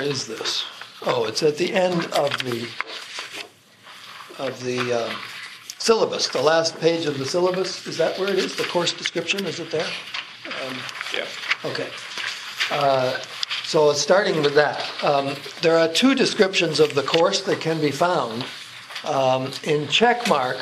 is this? Oh, it's at the end of the syllabus, the last page of the syllabus. Is that where it is? The course description, is it there? Yeah. Okay. So starting with that, there are two descriptions of the course that can be found. In checkmark,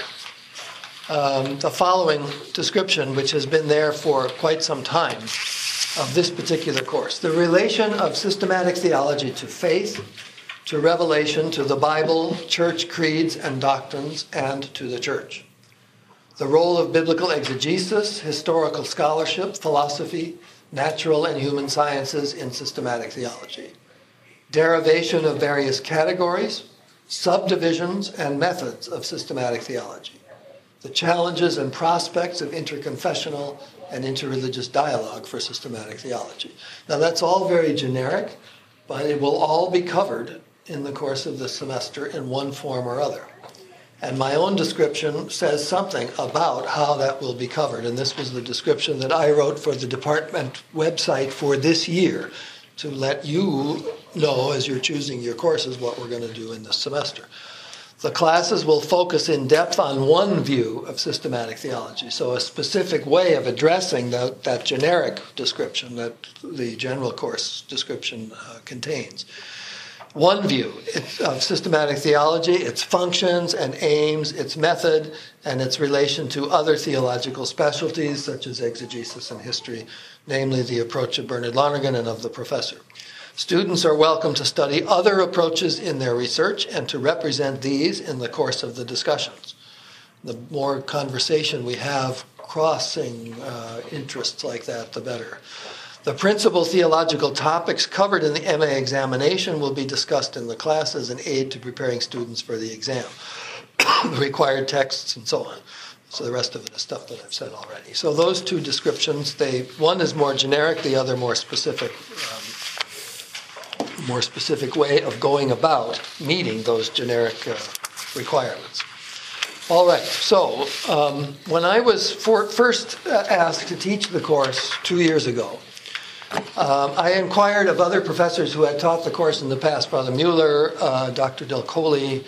the following description, which has been there for quite some time, of this particular course: the relation of systematic theology to faith, to revelation, to the Bible, church creeds and doctrines, and to the church. The role of biblical exegesis, historical scholarship, philosophy, natural and human sciences in systematic theology. Derivation of various categories, subdivisions, and methods of systematic theology. The challenges and prospects of interconfessional and interreligious dialogue for systematic theology. Now that's all very generic, but it will all be covered in the course of the semester in one form or other. And my own description says something about how that will be covered. And this was the description that I wrote for the department website for this year, to let you know as you're choosing your courses what we're going to do in this semester. The classes will focus in depth on one view of systematic theology, so a specific way of addressing that generic description that the general course description contains. One view of systematic theology, its functions and aims, its method, and its relation to other theological specialties such as exegesis and history, namely the approach of Bernard Lonergan and of the professor. Students are welcome to study other approaches in their research and to represent these in the course of the discussions. The more conversation we have crossing interests like that, the better. The principal theological topics covered in the MA examination will be discussed in the class as an aid to preparing students for the exam. The required texts and so on. So the rest of it is stuff that I've said already. So those two descriptions, one is more generic, the other more specific way of going about meeting those generic requirements. All right, so when I was first asked to teach the course 2 years ago, I inquired of other professors who had taught the course in the past, Father Mueller, Dr. Del Colli,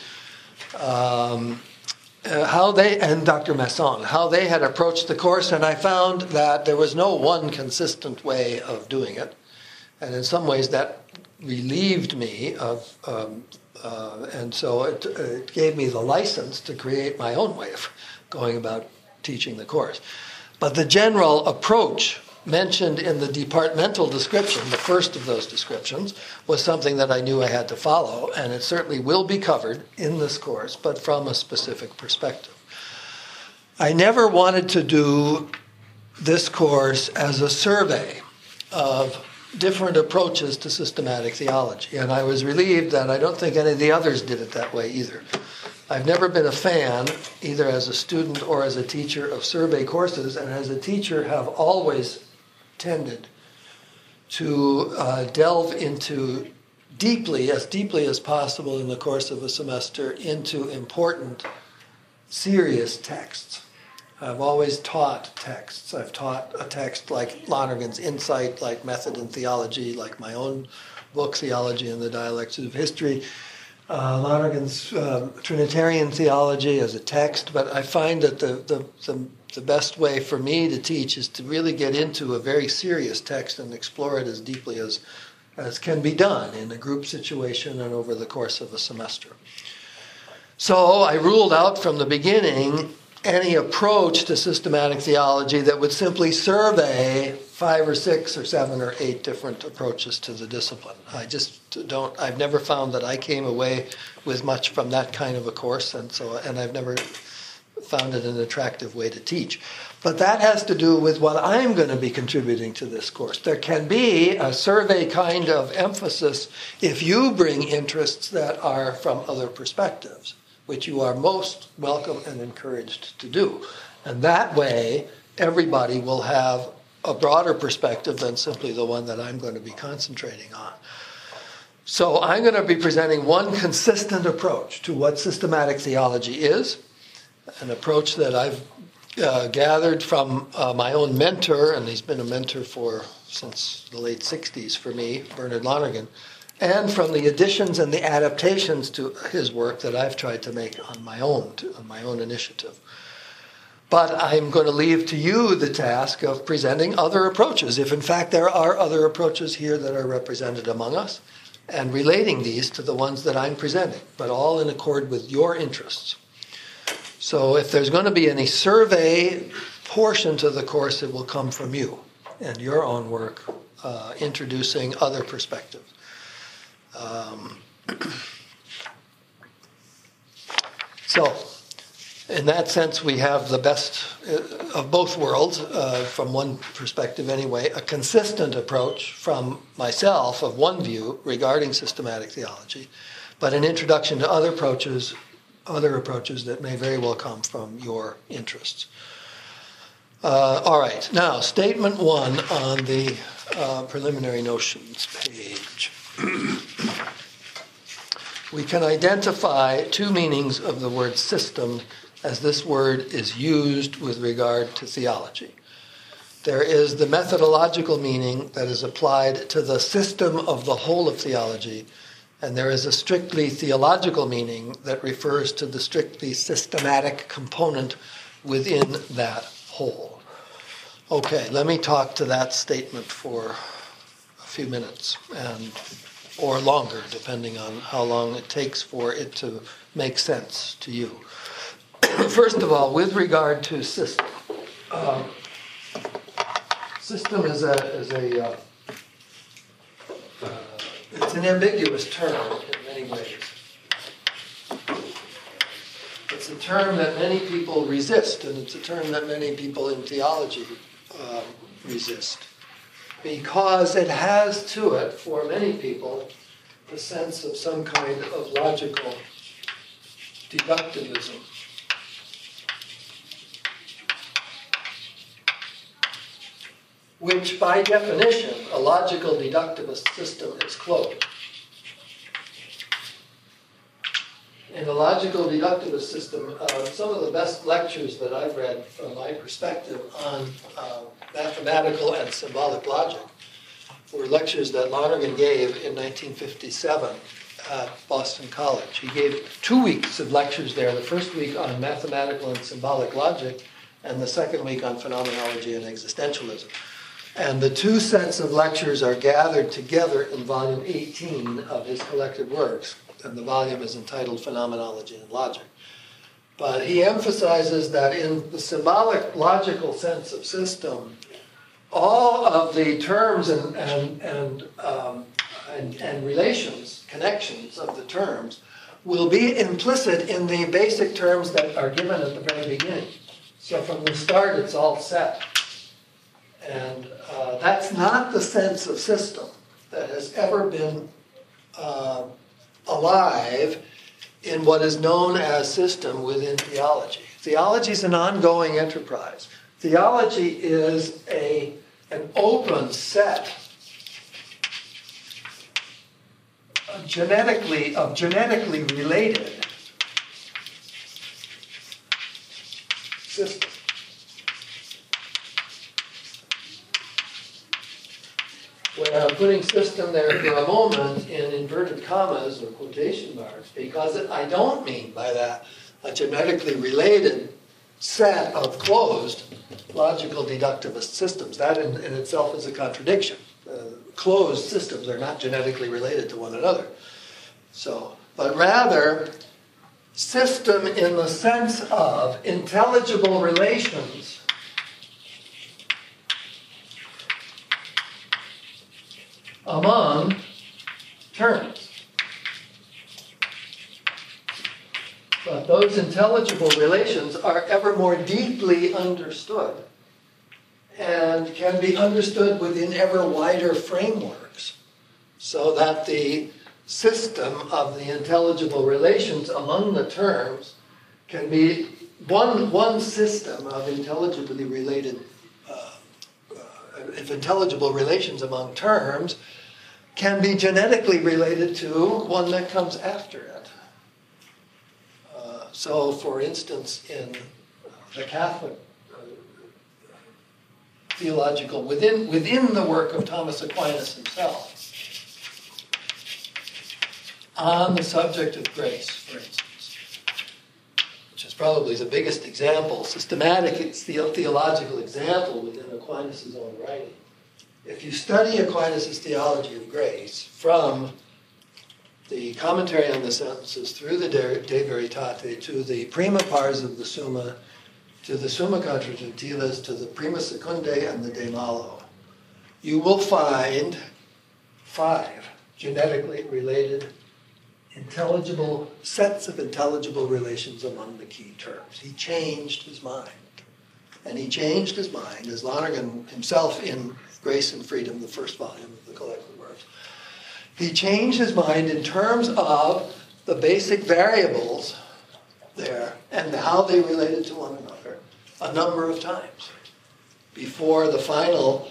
and Dr. Masson, how they had approached the course, and I found that there was no one consistent way of doing it. And in some ways that relieved me of, and so it gave me the license to create my own way of going about teaching the course. But the general approach mentioned in the departmental description, the first of those descriptions, was something that I knew I had to follow, and it certainly will be covered in this course, but from a specific perspective. I never wanted to do this course as a survey of different approaches to systematic theology, and I was relieved that I don't think any of the others did it that way either. I've never been a fan, either as a student or as a teacher, of survey courses, and as a teacher have always tended to delve into deeply as possible in the course of a semester into important, serious texts. I've always taught texts. I've taught a text like Lonergan's Insight, like Method in Theology, like my own book, Theology and the Dialectics of History, Lonergan's Trinitarian Theology as a text, but I find that the best way for me to teach is to really get into a very serious text and explore it as deeply as can be done in a group situation and over the course of a semester. So I ruled out from the beginning any approach to systematic theology that would simply survey 5 or 6 or 7 or 8 different approaches to the discipline. I've never found that I came away with much from that kind of a course, and I've never found it an attractive way to teach. But that has to do with what I'm going to be contributing to this course. There can be a survey kind of emphasis if you bring interests that are from other perspectives, which you are most welcome and encouraged to do. And that way, everybody will have a broader perspective than simply the one that I'm going to be concentrating on. So I'm going to be presenting one consistent approach to what systematic theology is, an approach that I've gathered from my own mentor, and he's been a mentor since the late 60s for me, Bernard Lonergan, and from the additions and the adaptations to his work that I've tried to make on my own initiative. But I'm going to leave to you the task of presenting other approaches, if in fact there are other approaches here that are represented among us, and relating these to the ones that I'm presenting, but all in accord with your interests. So if there's going to be any survey portion to the course, it will come from you and your own work, introducing other perspectives. So, in that sense, we have the best of both worlds, from one perspective anyway, a consistent approach from myself of one view regarding systematic theology, but an introduction to other approaches that may very well come from your interests. All right, now, statement 1 on the preliminary notions page. We can identify two meanings of the word system as this word is used with regard to theology. There is the methodological meaning that is applied to the system of the whole of theology, and there is a strictly theological meaning that refers to the strictly systematic component within that whole. Okay, let me talk to that statement for a few minutes, or longer, depending on how long it takes for it to make sense to you. First of all, with regard to system, system is it's an ambiguous term in many ways. It's a term that many people resist, and it's a term that many people in theology resist, because it has to it, for many people, the sense of some kind of logical deductivism. Which, by definition, a logical deductivist system is closed. In a logical deductivist system, some of the best lectures that I've read from my perspective on mathematical and symbolic logic were lectures that Lonergan gave in 1957 at Boston College. He gave 2 weeks of lectures there, the first week on mathematical and symbolic logic, and the second week on phenomenology and existentialism. And the two sets of lectures are gathered together in volume 18 of his collected works, and the volume is entitled Phenomenology and Logic. But he emphasizes that in the symbolic logical sense of system, all of the terms and relations, connections of the terms, will be implicit in the basic terms that are given at the very beginning. So from the start, it's all set. And that's not the sense of system that has ever been alive in what is known as system within theology. Theology is an ongoing enterprise. Theology is an open set of genetically related systems. Where I'm putting system there for a moment in inverted commas or quotation marks, because I don't mean by that a genetically related set of closed logical deductivist systems. That in itself is a contradiction. Closed systems are not genetically related to one another. But rather, system in the sense of intelligible relations among terms. But those intelligible relations are ever more deeply understood and can be understood within ever wider frameworks, so that the system of the intelligible relations among the terms can be one system of intelligibly related, if intelligible relations among terms can be genetically related to one that comes after it. So, for instance, in the Catholic theological, within the work of Thomas Aquinas himself, on the subject of grace, for instance, which is probably the biggest example, systematic theological example within Aquinas' own writing. If you study Aquinas' theology of grace from the commentary on the sentences through the De Veritate to the prima pars of the Summa, to the Summa Contra Gentiles, to the Prima Secundae and the De Malo, you will find 5 genetically related sets of intelligible relations among the key terms. He changed his mind. And he changed his mind, as Lonergan himself in Grace and Freedom, the first volume of the Collected Works. He changed his mind in terms of the basic variables there and how they related to one another a number of times before the final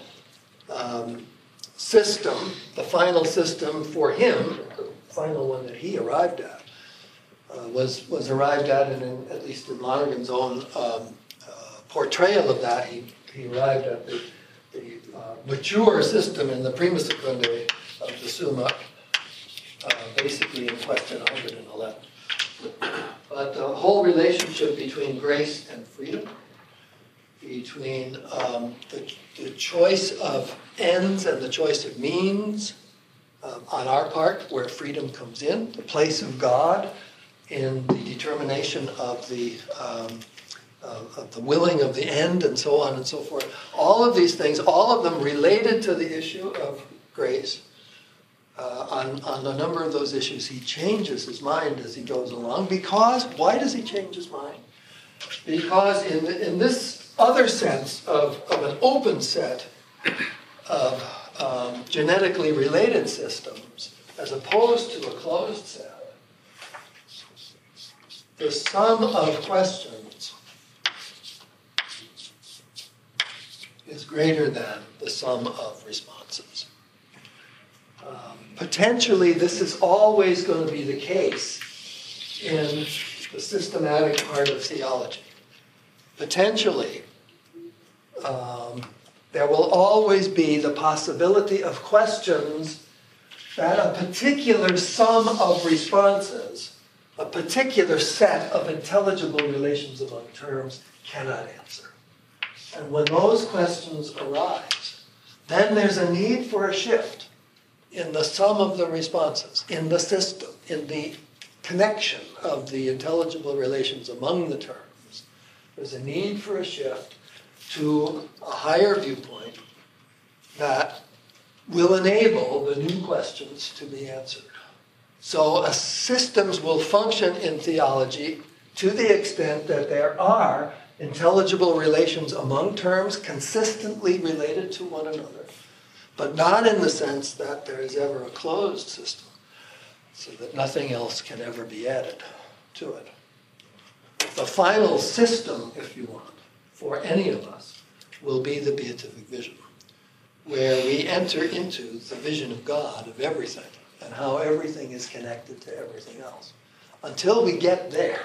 system for him, the final one that he arrived at, was arrived at, and at least in Lonergan's own portrayal of that, he arrived at the mature system in the Prima Secundae of the Summa, basically in question 111. But the whole relationship between grace and freedom, between the choice of ends and the choice of means on our part, where freedom comes in, the place of God in the determination of the willing of the end, and so on and so forth. All of these things, all of them related to the issue of grace. On a number of those issues, he changes his mind as he goes along. Why does he change his mind? Because in this other sense of an open set of genetically related systems, as opposed to a closed set, the sum of questions is greater than the sum of responses. Potentially, this is always going to be the case in the systematic part of theology. Potentially, there will always be the possibility of questions that a particular sum of responses, a particular set of intelligible relations among terms, cannot answer. And when those questions arise, then there's a need for a shift in the sum of the responses, in the system, in the connection of the intelligible relations among the terms. There's a need for a shift to a higher viewpoint that will enable the new questions to be answered. So systems will function in theology to the extent that there are intelligible relations among terms consistently related to one another, but not in the sense that there is ever a closed system, so that nothing else can ever be added to it. The final system, if you want, for any of us, will be the beatific vision, where we enter into the vision of God, of everything, and how everything is connected to everything else. Until we get there,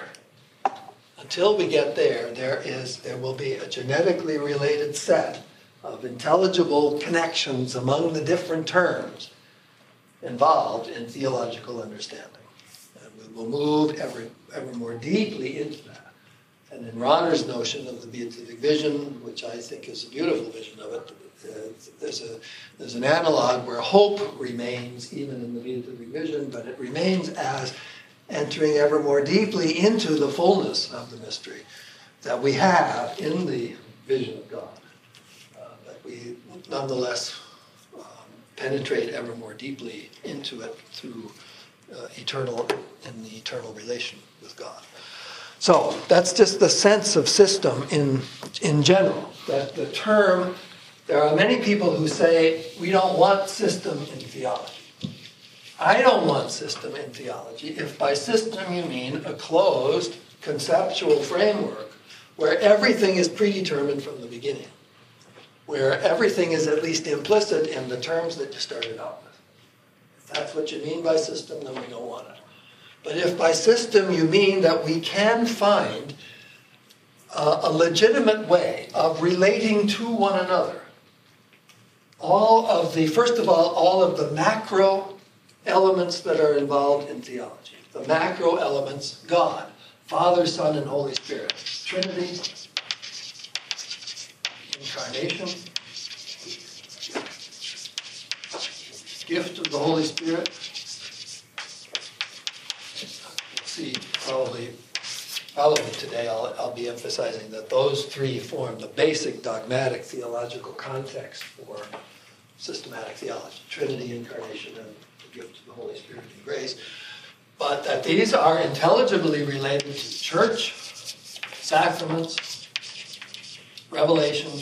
there will be a genetically related set of intelligible connections among the different terms involved in theological understanding. And we will move ever more deeply into that. And in Rahner's notion of the beatific vision, which I think is a beautiful vision of it, there's an analog where hope remains even in the beatific vision, but it remains as entering ever more deeply into the fullness of the mystery that we have in the vision of God. That we nonetheless penetrate ever more deeply into it through the eternal relation with God. So that's just the sense of system in general. That the term, there are many people who say we don't want system in theology. I don't want system in theology if by system you mean a closed conceptual framework where everything is predetermined from the beginning, where everything is at least implicit in the terms that you started out with. If that's what you mean by system, then we don't want it. But if by system you mean that we can find a legitimate way of relating to one another, all of the macro elements that are involved in theology. The macro elements: God, Father, Son, and Holy Spirit. Trinity, incarnation, gift of the Holy Spirit. See, probably today I'll be emphasizing that those three form the basic dogmatic theological context for systematic theology: Trinity, incarnation, and the gift of the Holy Spirit and grace. But that these are intelligibly related to church, sacraments, revelation,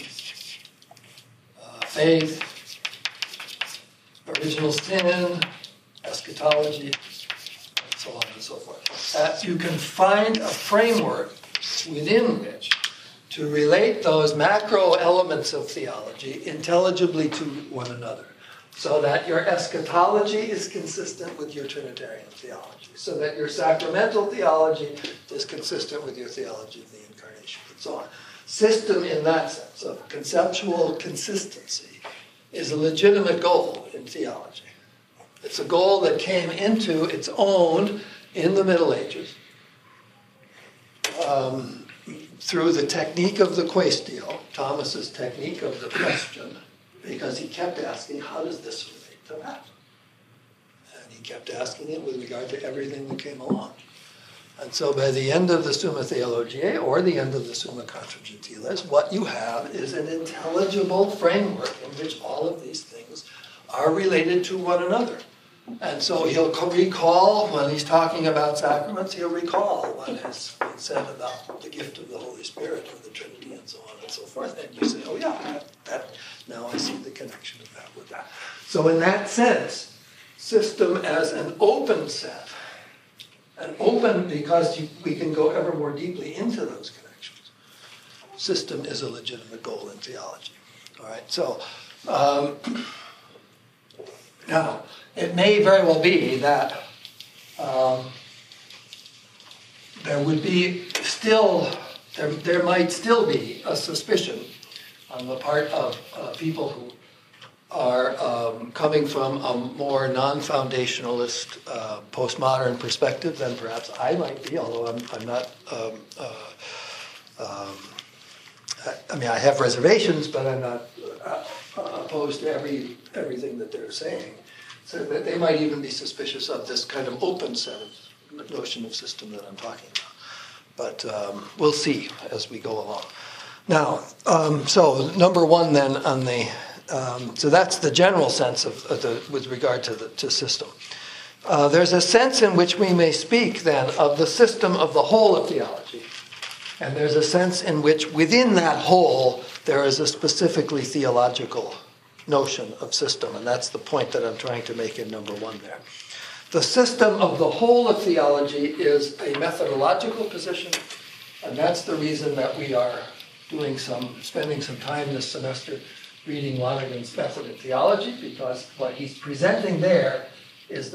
faith, original sin, eschatology, and so on and so forth. That you can find a framework within which to relate those macro elements of theology intelligibly to one another, so that your eschatology is consistent with your Trinitarian theology, so that your sacramental theology is consistent with your theology of the Incarnation, and so on. System, in that sense of conceptual consistency, is a legitimate goal in theology. It's a goal that came into its own in the Middle Ages through the technique of the quaestio, Thomas's technique of the question, because he kept asking, how does this relate to that? And he kept asking it with regard to everything that came along. And so by the end of the Summa Theologiae, or the end of the Summa Contra Gentiles, what you have is an intelligible framework in which all of these things are related to one another. And so he'll recall, when he's talking about sacraments, he'll recall what has been said about the gift of the Holy Spirit or the Trinity and so on and so forth. And you say, oh yeah, that now I see the connection of that with that. So in that sense, system as an open set, an open because we can go ever more deeply into those connections. System is a legitimate goal in theology. All right, so now, it may very well be that there would be still, there might still be a suspicion on the part of people who are coming from a more non-foundationalist, postmodern perspective than perhaps I might be, although I'm not, I mean, I have reservations, but I'm not opposed to everything that they're saying. So that they might even be suspicious of this kind of open set of notion of system that I'm talking about. But we'll see as we go along. Now, so number one then on the, so that's the general sense of with regard to system. There's a sense in which we may speak then of the system of the whole of theology. And there's a sense in which within that whole there is a specifically theological notion of system, and that's the point that I'm trying to make in number one there. The system of the whole of theology is a methodological position, and that's the reason that we are spending some time this semester reading Lonergan's Method in Theology, because what he's presenting there is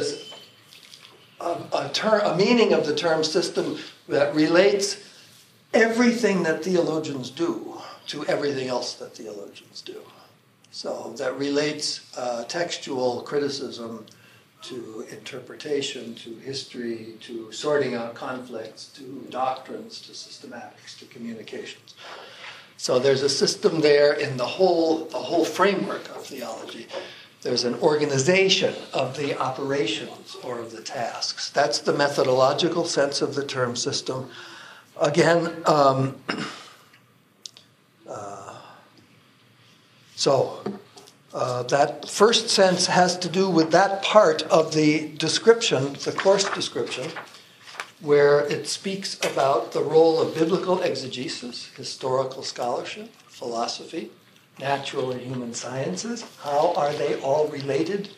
a meaning of the term system that relates everything that theologians do to everything else that theologians do. So that relates textual criticism to interpretation, to history, to sorting out conflicts, to doctrines, to systematics, to communications. So there's a system there in the whole framework of theology. There's an organization of the operations or of the tasks. That's the methodological sense of the term system. Again, that first sense has to do with that part of the description, the course description, where it speaks about the role of biblical exegesis, historical scholarship, philosophy, natural and human sciences. How are they all related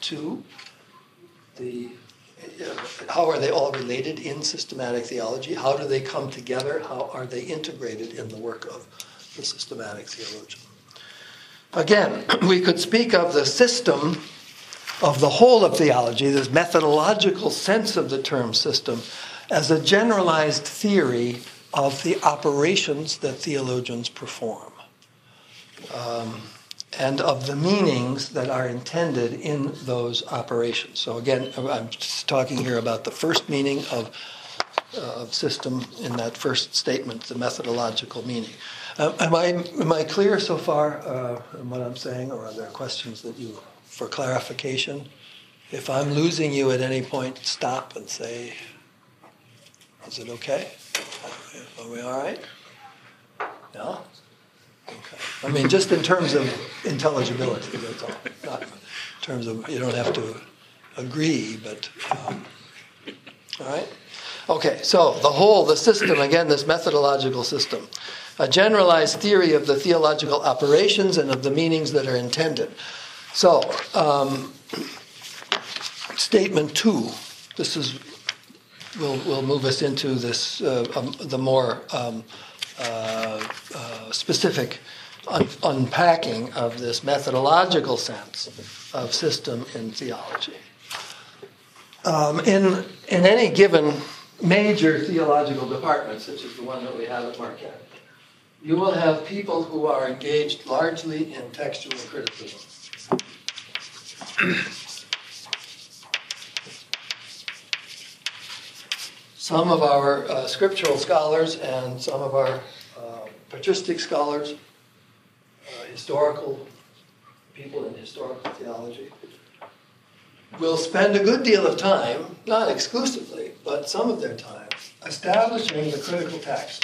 how are they all related in systematic theology? How do they come together? How are they integrated in the work of the systematic theologian? Again, we could speak of the system of the whole of theology, this methodological sense of the term system, as a generalized theory of the operations that theologians perform. and of the meanings that are intended in those operations. So again, I'm just talking here about the first meaning of system in that first statement, the methodological meaning. Am I clear so far in what I'm saying, or are there questions that you, for clarification? If I'm losing you at any point, stop and say, is it okay? Are we all right? No? Okay. I mean, just in terms of intelligibility, that's all. Not in terms of, you don't have to agree, but, all right? Okay, so the system, again, this methodological system, a generalized theory of the theological operations and of the meanings that are intended. So, statement 2, this is, will move us into this, the more specific unpacking of this methodological sense of system in theology. In any given major theological department, such as the one that we have at Marquette, you will have people who are engaged largely in textual criticism. Some of our scriptural scholars and some of our patristic scholars, historical people in historical theology, will spend a good deal of time, not exclusively, but some of their time, establishing the critical text.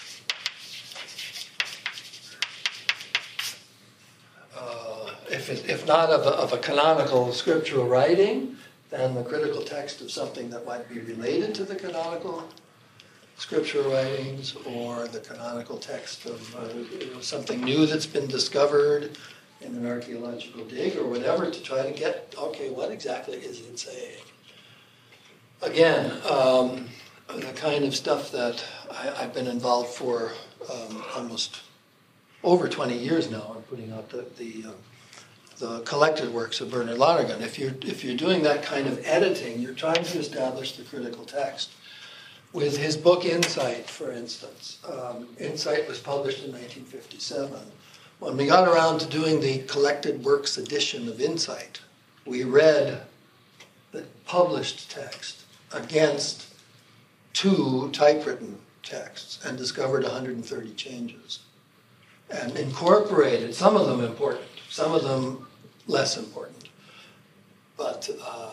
If not of a canonical scriptural writing, then the critical text of something that might be related to the canonical scriptural writings, or the canonical text of something new that's been discovered in an archaeological dig or whatever, to try to get, okay, what exactly is it saying? Again, the kind of stuff that I've been involved for almost over 20 years now in putting out the collected works of Bernard Lonergan. If you're doing that kind of editing, you're trying to establish the critical text. With his book Insight, for instance, Insight was published in 1957. When we got around to doing the collected works edition of Insight, we read the published text against 2 typewritten texts and discovered 130 changes, and incorporated, some of them important, some of them less important, but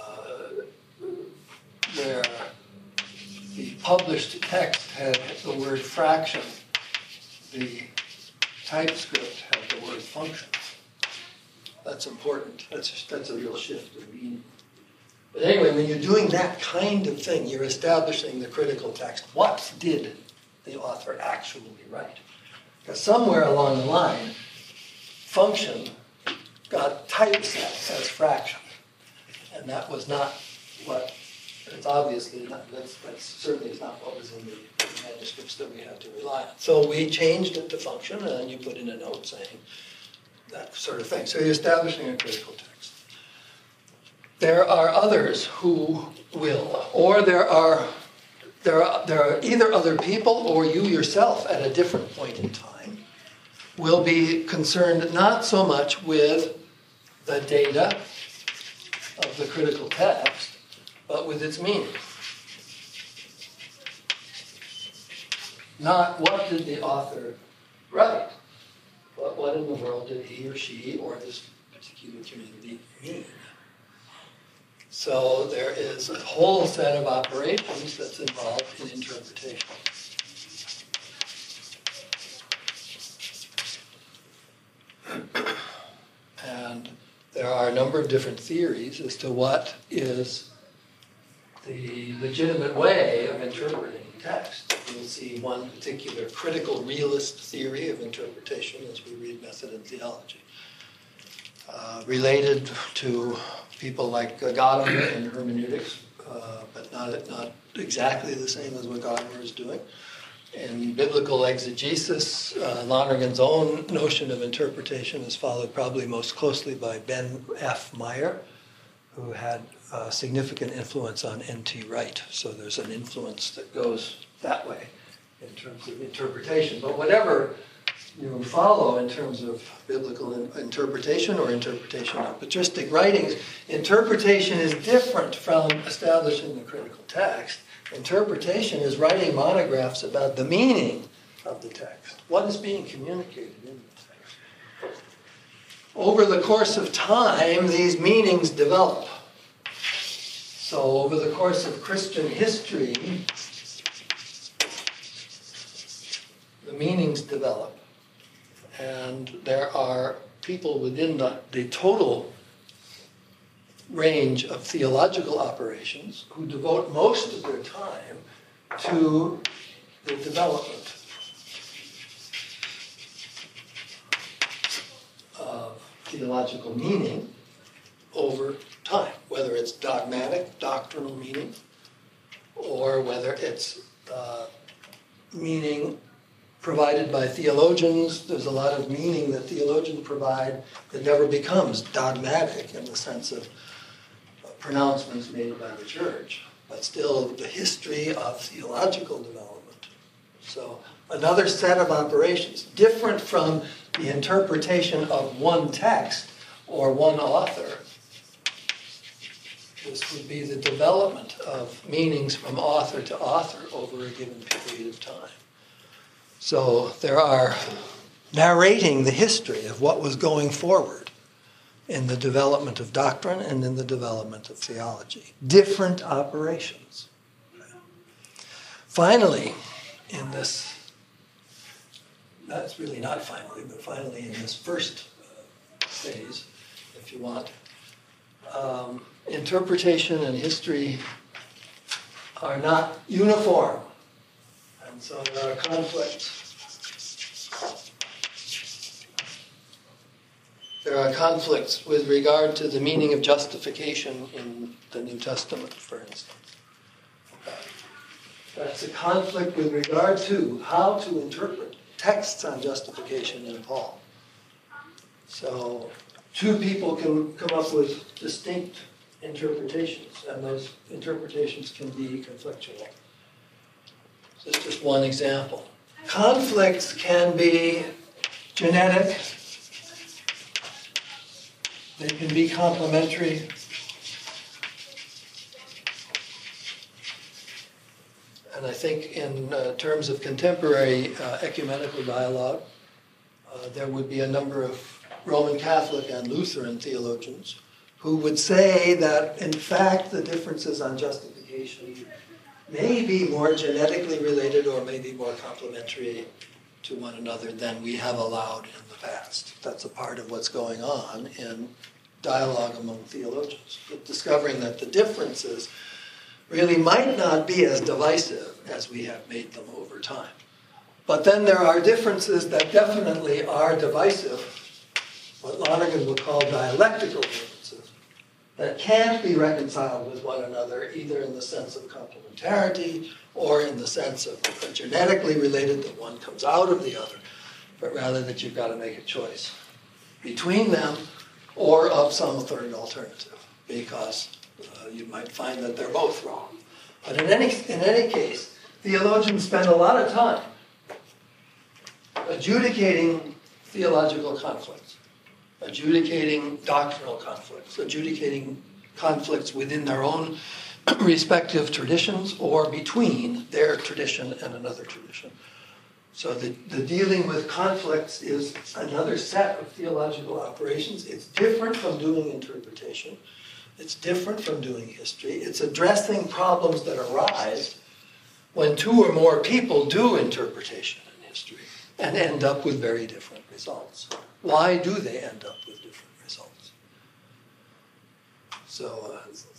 where the published text had the word fraction, the typescript had the word function. That's important. That's a real shift in meaning. But anyway, when you're doing that kind of thing, you're establishing the critical text. What did the author actually write? Because somewhere along the line, function got typeset as fraction. And that was not what, it's obviously not, that's certainly is not what was in the manuscripts that we had to rely on. So we changed it to function, and then you put in a note saying that sort of thing. So you're establishing a critical text. There are others who will, or there are either other people or you yourself at a different point in time will be concerned not so much with the data of the critical text, but with its meaning. Not what did the author write, but what in the world did he or she or this particular community mean. So there is a whole set of operations that's involved in interpretation. And there are a number of different theories as to what is the legitimate way of interpreting text. You'll see one particular critical realist theory of interpretation as we read Method in Theology, related to people like Gadamer in hermeneutics, but not exactly the same as what Gadamer is doing. In biblical exegesis, Lonergan's own notion of interpretation is followed probably most closely by Ben F. Meyer, who had significant influence on N.T. Wright. So there's an influence that goes that way in terms of interpretation. But whatever follow in terms of biblical interpretation or interpretation of patristic writings. Interpretation is different from establishing the critical text. Interpretation is writing monographs about the meaning of the text. What is being communicated in the text? Over the course of time, these meanings develop. So over the course of Christian history, the meanings develop. And there are people within the total range of theological operations who devote most of their time to the development of theological meaning over time, whether it's dogmatic, doctrinal meaning, or whether it's meaning provided by theologians. There's a lot of meaning that theologians provide that never becomes dogmatic in the sense of pronouncements made by the church, but still the history of theological development. So another set of operations, different from the interpretation of one text or one author. This would be the development of meanings from author to author over a given period of time. So there are narrating the history of what was going forward in the development of doctrine and in the development of theology. Different operations. Finally, in this, that's really not finally, but finally in this first phase, if you want, interpretation and history are not uniform. And so there are conflicts. There are conflicts with regard to the meaning of justification in the New Testament, for instance. That's a conflict with regard to how to interpret texts on justification in Paul. So two people can come up with distinct interpretations, and those interpretations can be conflictual. This is just one example. Conflicts can be genetic. They can be complementary. And I think in terms of contemporary ecumenical dialogue, there would be a number of Roman Catholic and Lutheran theologians who would say that, in fact, the differences on justification may be more genetically related or may be more complementary to one another than we have allowed in the past. That's a part of what's going on in dialogue among theologians, but discovering that the differences really might not be as divisive as we have made them over time. But then there are differences that definitely are divisive, what Lonergan would call dialectical differences, that can't be reconciled with one another, either in the sense of complementarity or in the sense of genetically related, that one comes out of the other, but rather that you've got to make a choice between them or of some third alternative, because you might find that they're both wrong. But in any case, theologians spend a lot of time adjudicating theological conflicts, adjudicating doctrinal conflicts, adjudicating conflicts within their own respective traditions or between their tradition and another tradition. So the dealing with conflicts is another set of theological operations. It's different from doing interpretation. It's different from doing history. It's addressing problems that arise when two or more people do interpretation in history and end up with very different results. Why do they end up with different results? So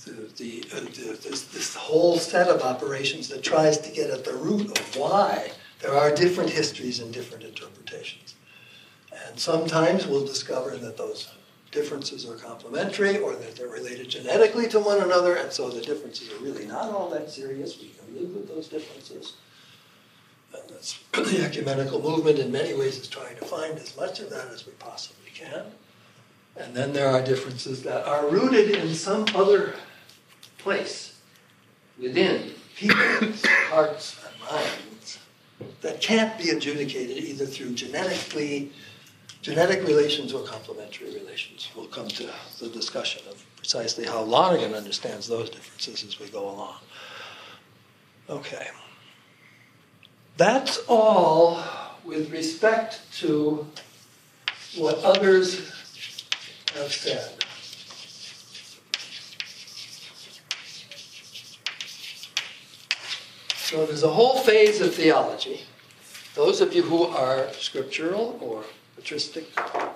this whole set of operations that tries to get at the root of why there are different histories and different interpretations. And sometimes we'll discover that those differences are complementary or that they're related genetically to one another, and so the differences are really not all that serious. We can live with those differences. And that's the ecumenical movement in many ways is trying to find as much of that as we possibly can. And then there are differences that are rooted in some other place within people's hearts and minds that can't be adjudicated either through genetic relations or complementary relations. We'll come to the discussion of precisely how Lonergan understands those differences as we go along. Okay. That's all with respect to what others have said. So there's a whole phase of theology. Those of you who are scriptural or patristic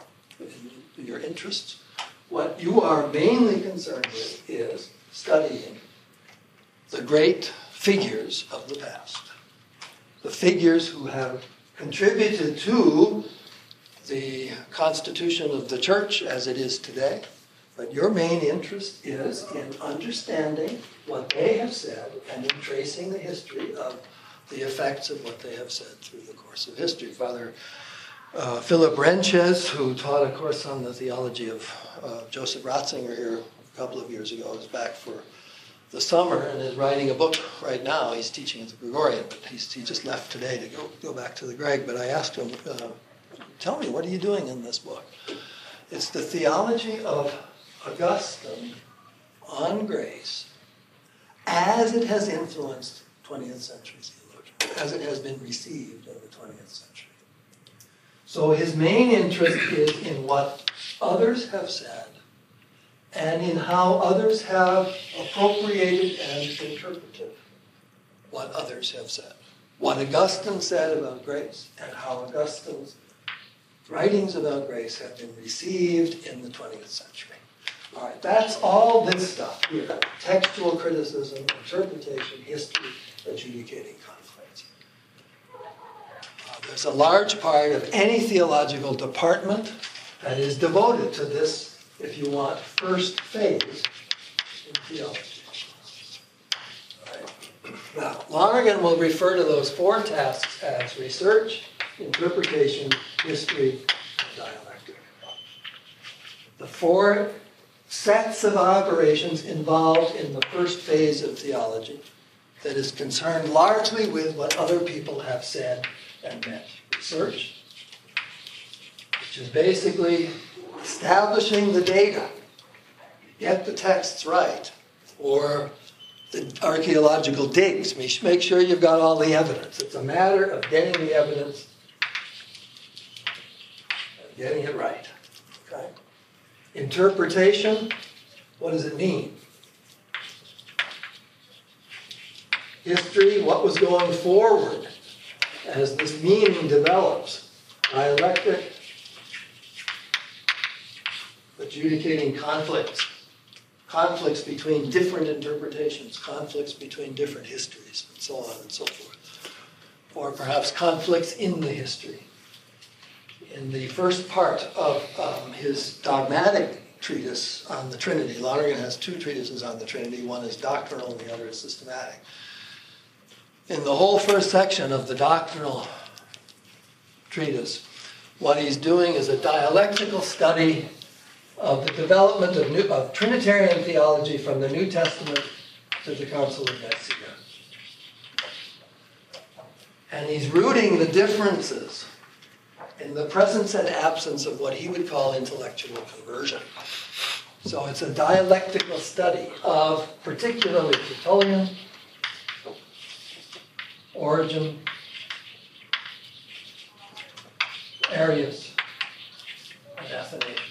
in your interests, what you are mainly concerned with is studying the great figures of the past. The figures who have contributed to the constitution of the church as it is today. But your main interest is in understanding what they have said and in tracing the history of the effects of what they have said through the course of history. Father Philip Renches, who taught a course on the theology of Joseph Ratzinger here a couple of years ago, is back for the summer and is writing a book right now. He's teaching at the Gregorian, but he just left today to go back to the Greg. But I asked him, tell me, what are you doing in this book? It's the theology of Augustine on grace as it has influenced 20th century theologians, as it has been received in the 20th century. So his main interest is in what others have said and in how others have appropriated and interpreted what others have said. What Augustine said about grace and how Augustine's writings about grace have been received in the 20th century. All right, that's all this stuff here. Textual criticism, interpretation, history, adjudicating conflicts. There's a large part of any theological department that is devoted to this, if you want, first phase in theology. All right. Now, Lonergan will refer to those four tasks as research, interpretation, history, and dialectic. The four sets of operations involved in the first phase of theology that is concerned largely with what other people have said and meant. Research, which is basically establishing the data, get the texts right, or the archaeological digs. Make sure you've got all the evidence. It's a matter of getting the evidence and getting it right. Okay? Interpretation, what does it mean? History, what was going forward as this meaning develops? Dialectic, adjudicating conflicts. Conflicts between different interpretations, conflicts between different histories, and so on and so forth. Or perhaps conflicts in the history. In the first part of his dogmatic treatise on the Trinity, Lonergan has two treatises on the Trinity. One is doctrinal and the other is systematic. In the whole first section of the doctrinal treatise, what he's doing is a dialectical study of the development of Trinitarian theology from the New Testament to the Council of Nicaea. And he's rooting the differences in the presence and absence of what he would call intellectual conversion. So it's a dialectical study of particularly Tertullian, Origen, Arius, and Athanasius.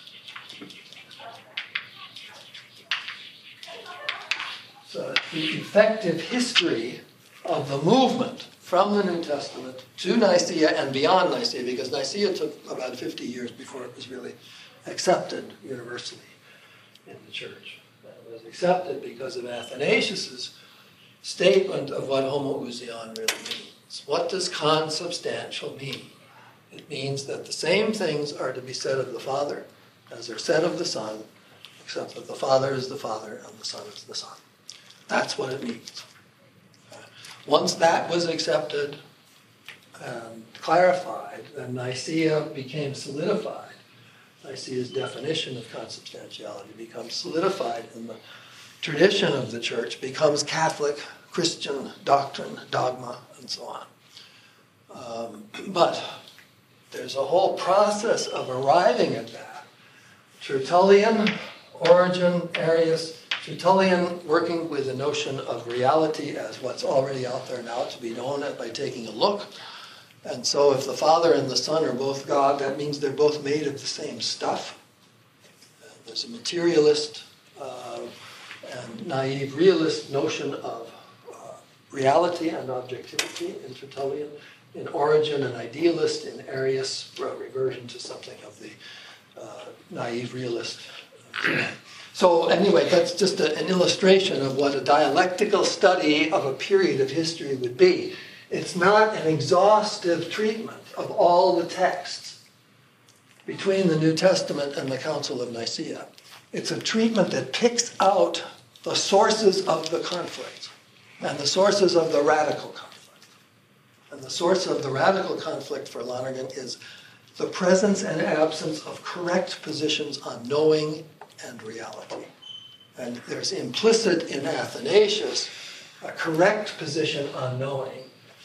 So the effective history of the movement from the New Testament to Nicaea and beyond Nicaea, because Nicaea took about 50 years before it was really accepted universally in the church. It was accepted because of Athanasius' statement of what homoousion really means. What does consubstantial mean? It means that the same things are to be said of the Father as are said of the Son, except that the Father is the Father and the Son is the Son. That's what it means. Once that was accepted and clarified, then Nicaea became solidified. Nicaea's definition of consubstantiality becomes solidified in the tradition of the church, becomes Catholic, Christian doctrine, dogma, and so on. But there's a whole process of arriving at that. Tertullian, Origen, Arius, Tertullian working with the notion of reality as what's already out there now to be known by taking a look. And so if the Father and the Son are both God, that means they're both made of the same stuff. There's a materialist and naive realist notion of reality and objectivity in Tertullian. In Origen, an idealist. In Arius, a reversion to something of the naive realist. So anyway, that's just an illustration of what a dialectical study of a period of history would be. It's not an exhaustive treatment of all the texts between the New Testament and the Council of Nicaea. It's a treatment that picks out the sources of the conflict and the sources of the radical conflict. And the source of the radical conflict for Lonergan is the presence and absence of correct positions on knowing and reality. And there's implicit in Athanasius a correct position on knowing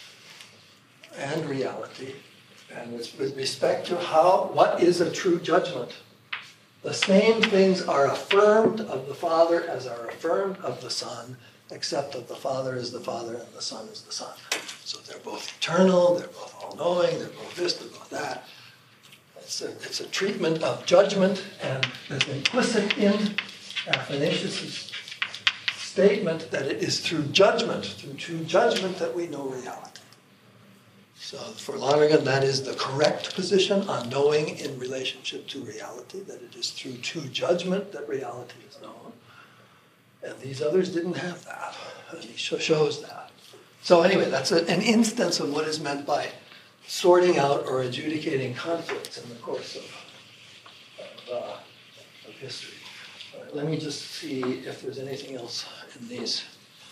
and reality, and with respect to what is a true judgment. The same things are affirmed of the Father as are affirmed of the Son, except that the Father is the Father and the Son is the Son. So they're both eternal, they're both all-knowing, they're both this, they're both that. It's a treatment of judgment, and there's implicit in Athanasius' statement that it is through true judgment, that we know reality. So for Lonergan, that is the correct position on knowing in relationship to reality, that it is through true judgment that reality is known. And these others didn't have that. And he shows that. So anyway, that's an instance of what is meant by sorting out or adjudicating conflicts in the course of history. All right, let me just see if there's anything else in these.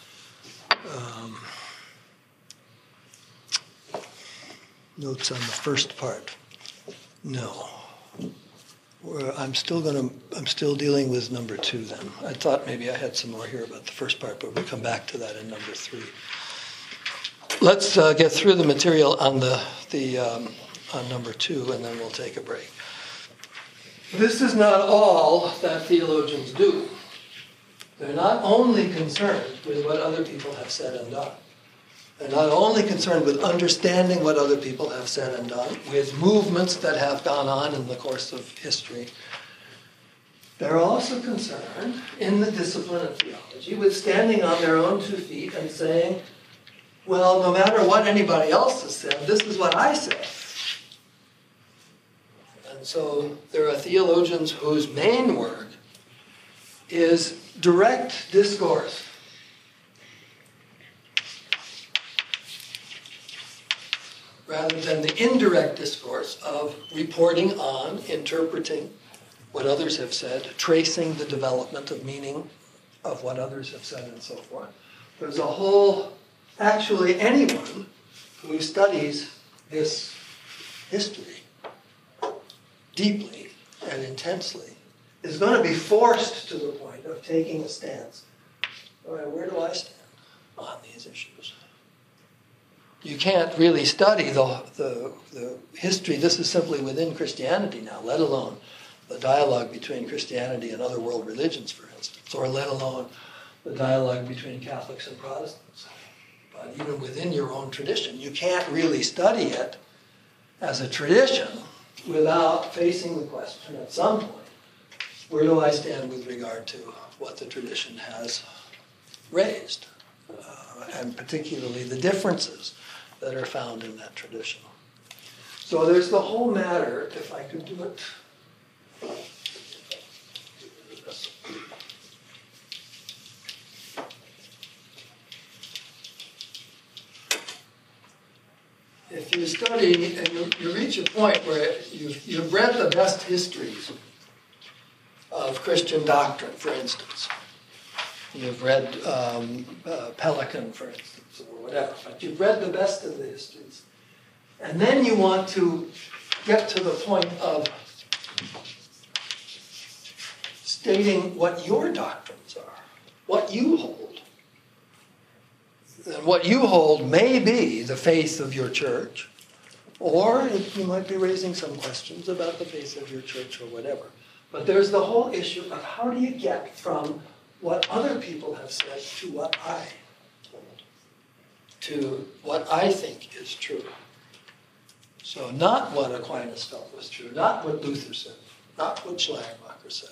Notes on the first part. No. I'm still dealing with number 2 then. I thought maybe I had some more here about the first part, but we'll come back to that in number 3. Let's get through the material on on number 2, and then we'll take a break. This is not all that theologians do. They're not only concerned with what other people have said and done. They're not only concerned with understanding what other people have said and done, with movements that have gone on in the course of history. They're also concerned, in the discipline of theology, with standing on their own 2 feet and saying, well, no matter what anybody else has said, this is what I say. And so there are theologians whose main work is direct discourse. Rather than the indirect discourse of reporting on, interpreting what others have said, tracing the development of meaning of what others have said, and so forth. There's a whole, actually anyone who studies this history deeply and intensely is going to be forced to the point of taking a stance. All right, where do I stand on these issues? You can't really study the history. This is simply within Christianity now, let alone the dialogue between Christianity and other world religions, for instance, or let alone the dialogue between Catholics and Protestants. But even within your own tradition, you can't really study it as a tradition without facing the question at some point, where do I stand with regard to what the tradition has raised, and particularly the differences that are found in that tradition. So there's the whole matter, if I could do it. If you study, and you reach a point where you've read the best histories of Christian doctrine, for instance. You've read Pelican, for instance, or whatever, but you've read the best of the histories. And then you want to get to the point of stating what your doctrines are, what you hold. And what you hold may be the faith of your church, Or you might be raising some questions about the faith of your church or whatever. But there's the whole issue of how do you get from what other people have said to what I hold, to what I think is true. So not what Aquinas felt was true, not what Luther said, not what Schleiermacher said,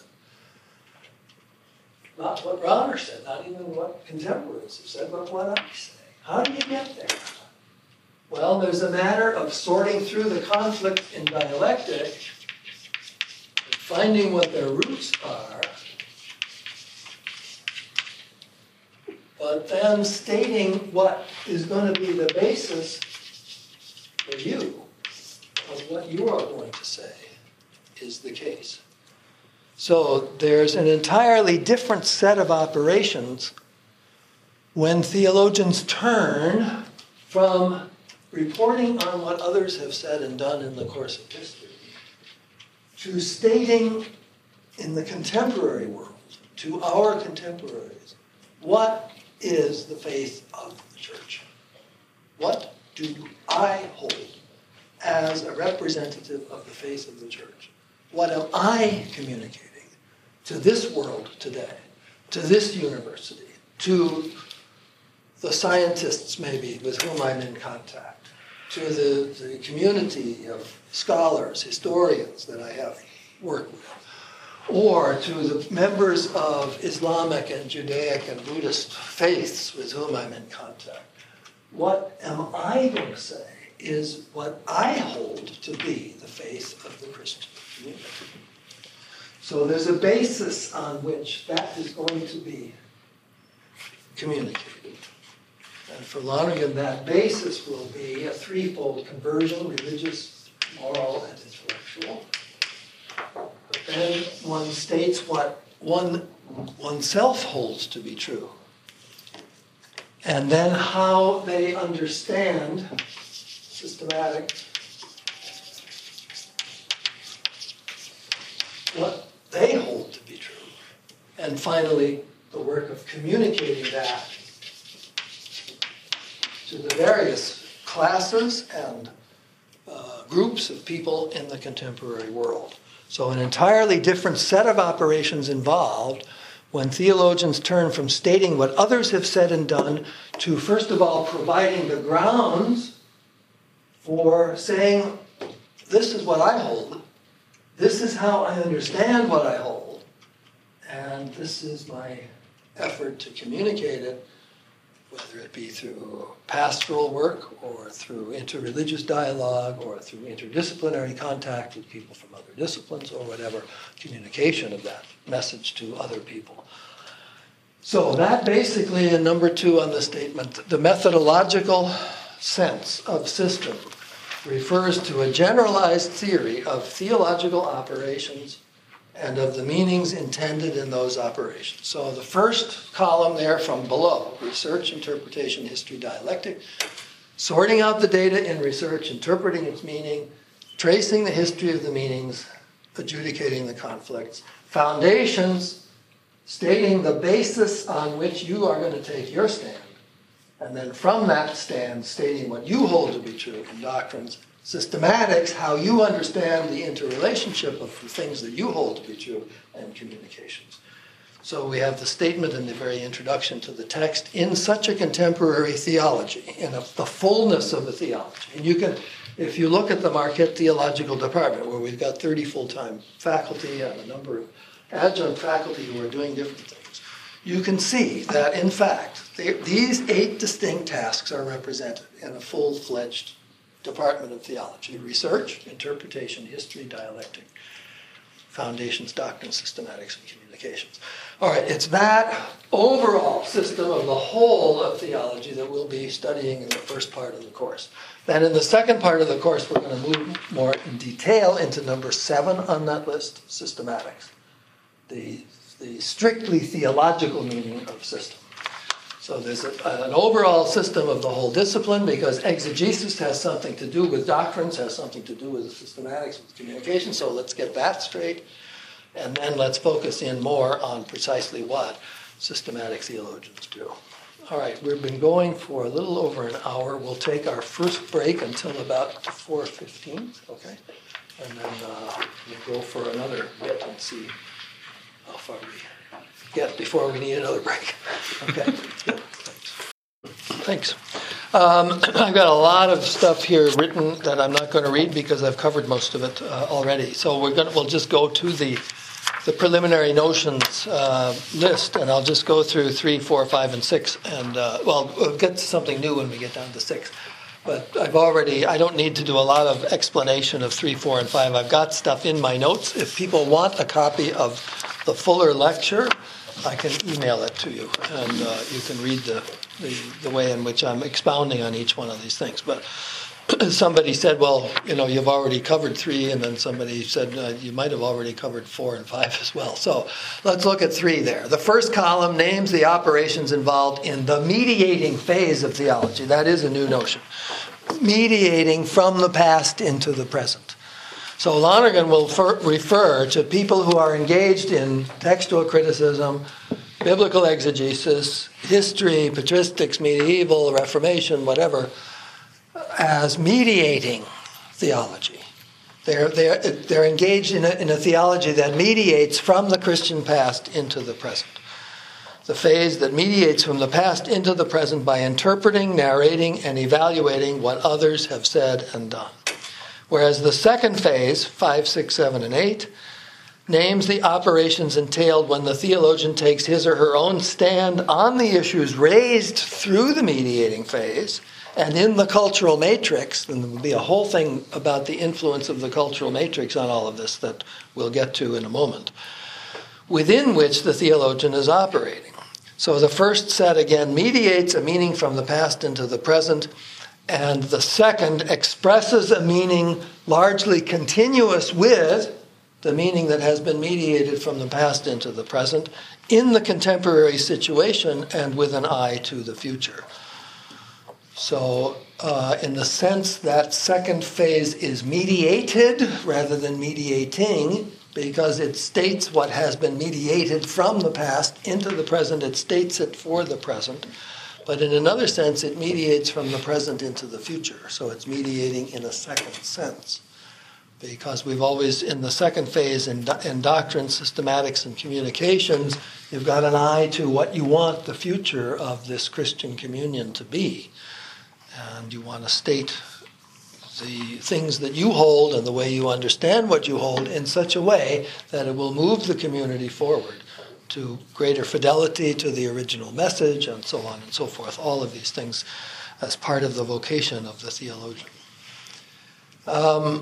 not what Rahner said, not even what contemporaries have said, but what I say. How do you get there? Well, there's a matter of sorting through the conflict in dialectic, and finding what their roots are, but then stating what is going to be the basis for you of what you are going to say is the case. So there's an entirely different set of operations when theologians turn from reporting on what others have said and done in the course of history to stating in the contemporary world, to our contemporaries, what is the faith of the church? What do I hold as a representative of the faith of the church? What am I communicating to this world today, to this university, to the scientists maybe with whom I'm in contact, to the community of scholars, historians that I have worked with, or to the members of Islamic and Judaic and Buddhist faiths with whom I'm in contact? What am I going to say is what I hold to be the faith of the Christian community. So there's a basis on which that is going to be communicated. And for Lonergan, that basis will be a threefold conversion: religious, moral, and intellectual. But then one states what oneself holds to be true. And then how they understand systematic, what they hold to be true. And finally, the work of communicating that to the various classes and groups of people in the contemporary world. So an entirely different set of operations involved when theologians turn from stating what others have said and done to, first of all, providing the grounds for saying, this is what I hold, this is how I understand what I hold, and this is my effort to communicate it, whether it be through pastoral work or through interreligious dialogue or through interdisciplinary contact with people from other disciplines or whatever, communication of that message to other people. So that basically, in number 2 on the statement, the methodological sense of system refers to a generalized theory of theological operations and of the meanings intended in those operations. So the first column there from below, research, interpretation, history, dialectic, sorting out the data in research, interpreting its meaning, tracing the history of the meanings, adjudicating the conflicts, foundations, stating the basis on which you are going to take your stand, and then from that stand, stating what you hold to be true in doctrines, systematics, how you understand the interrelationship of the things that you hold to be true, and communications. So we have the statement in the very introduction to the text, in such a contemporary theology, in the fullness of the theology. And you can, if you look at the Marquette Theological Department, where we've got 30 full-time faculty and a number of adjunct faculty who are doing different things, you can see that, in fact, these 8 distinct tasks are represented in a full-fledged Department of Theology: research, interpretation, history, dialectic, foundations, doctrine, systematics, and communications. All right, it's that overall system of the whole of theology that we'll be studying in the first part of the course. Then in the second part of the course, we're going to move more in detail into number 7 on that list, systematics, the strictly theological meaning of system. So there's an overall system of the whole discipline, because exegesis has something to do with doctrines, has something to do with the systematics, with communication, so let's get that straight. And then let's focus in more on precisely what systematic theologians do. All right, we've been going for a little over an hour. We'll take our first break until about 4:15, okay? And then we'll go for another bit and see how far we get before we need another break. Okay, good. Thanks. I've got a lot of stuff here written that I'm not going to read because I've covered most of it already. So we'll just go to the preliminary notions list, and I'll just go through 3, 4, 5, and 6, and we'll get to something new when we get down to 6. But I don't need to do a lot of explanation of 3, 4, and 5. I've got stuff in my notes. If people want a copy of the fuller lecture, I can email it to you, and you can read the way in which I'm expounding on each one of these things. But somebody said, well, you've already covered 3, and then somebody said you might have already covered 4 and 5 as well. So let's look at 3 there. The first column names the operations involved in the mediating phase of theology. That is a new notion. Mediating from the past into the present. So Lonergan will refer to people who are engaged in textual criticism, biblical exegesis, history, patristics, medieval, Reformation, whatever, as mediating theology. They're engaged in a theology that mediates from the Christian past into the present. The phase that mediates from the past into the present by interpreting, narrating, and evaluating what others have said and done. Whereas the second phase, 5, 6, 7, and 8, names the operations entailed when the theologian takes his or her own stand on the issues raised through the mediating phase and in the cultural matrix. And there will be a whole thing about the influence of the cultural matrix on all of this that we'll get to in a moment, within which the theologian is operating. So the first set, again, mediates a meaning from the past into the present, and the second expresses a meaning largely continuous with the meaning that has been mediated from the past into the present in the contemporary situation and with an eye to the future. So in the sense that second phase is mediated rather than mediating, because it states what has been mediated from the past into the present, it states it for the present. But in another sense, it mediates from the present into the future. So it's mediating in a second sense. Because we've always, in the second phase, in doctrine, systematics, and communications, you've got an eye to what you want the future of this Christian communion to be. And you want to state the things that you hold and the way you understand what you hold in such a way that it will move the community forward to greater fidelity to the original message, and so on and so forth. All of these things as part of the vocation of the theologian. I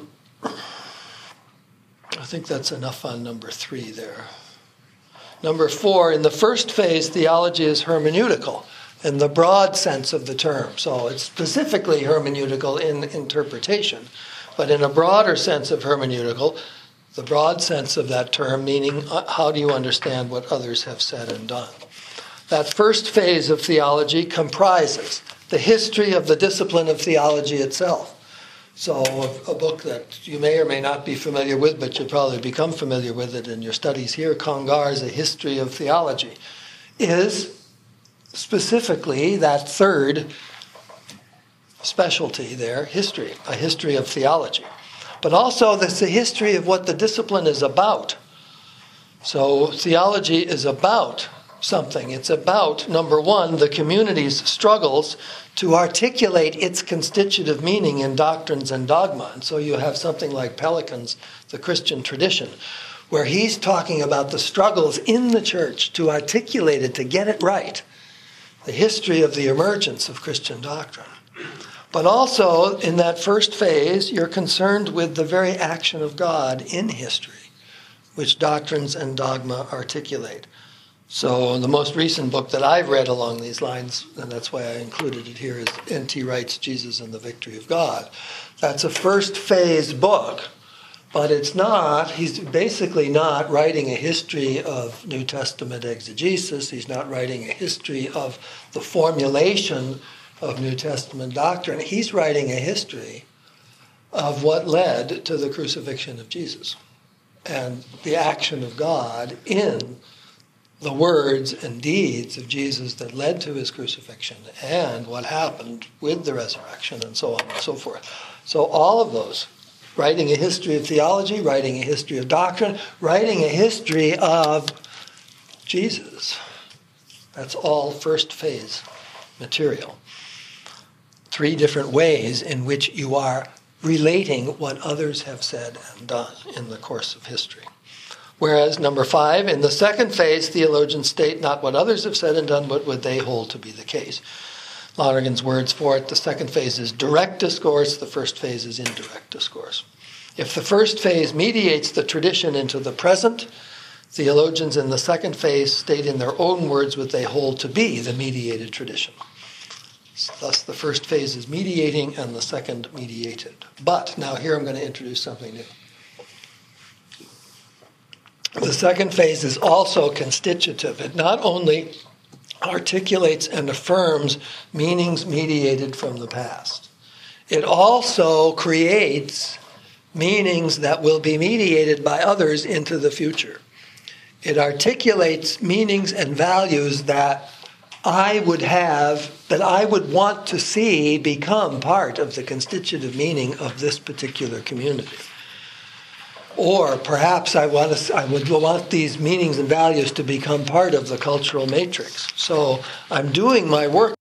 think that's enough on number 3 there. Number 4, in the first phase, theology is hermeneutical in the broad sense of the term. So it's specifically hermeneutical in interpretation, but in a broader sense of hermeneutical, the broad sense of that term, meaning how do you understand what others have said and done. That first phase of theology comprises the history of the discipline of theology itself. So a book that you may or may not be familiar with, but you'll probably become familiar with it in your studies here, Congar's A History of Theology, is specifically that third specialty there, history, a history of theology. But also that's the history of what the discipline is about. So theology is about something. It's about, number 1, the community's struggles to articulate its constitutive meaning in doctrines and dogma. And so you have something like Pelikan's The Christian Tradition, where he's talking about the struggles in the church to articulate it, to get it right. The history of the emergence of Christian doctrine. But also, in that first phase, you're concerned with the very action of God in history, which doctrines and dogma articulate. So the most recent book that I've read along these lines, and that's why I included it here, is N.T. Wright's Jesus and the Victory of God. That's a first phase book, but he's basically not writing a history of New Testament exegesis. He's not writing a history of the formulation of New Testament doctrine. He's writing a history of what led to the crucifixion of Jesus and the action of God in the words and deeds of Jesus that led to his crucifixion and what happened with the resurrection and so on and so forth. So all of those, writing a history of theology, writing a history of doctrine, writing a history of Jesus, that's all first phase material. 3 different ways in which you are relating what others have said and done in the course of history. Whereas, number 5, in the second phase, theologians state not what others have said and done, but what they hold to be the case. Lonergan's words for it, the second phase is direct discourse, the first phase is indirect discourse. If the first phase mediates the tradition into the present, theologians in the second phase state in their own words what they hold to be the mediated tradition. Thus, the first phase is mediating and the second mediated. But now here I'm going to introduce something new. The second phase is also constitutive. It not only articulates and affirms meanings mediated from the past, it also creates meanings that will be mediated by others into the future. It articulates meanings and values that I would want to see become part of the constitutive meaning of this particular community. Or perhaps I would want these meanings and values to become part of the cultural matrix. So I'm doing my work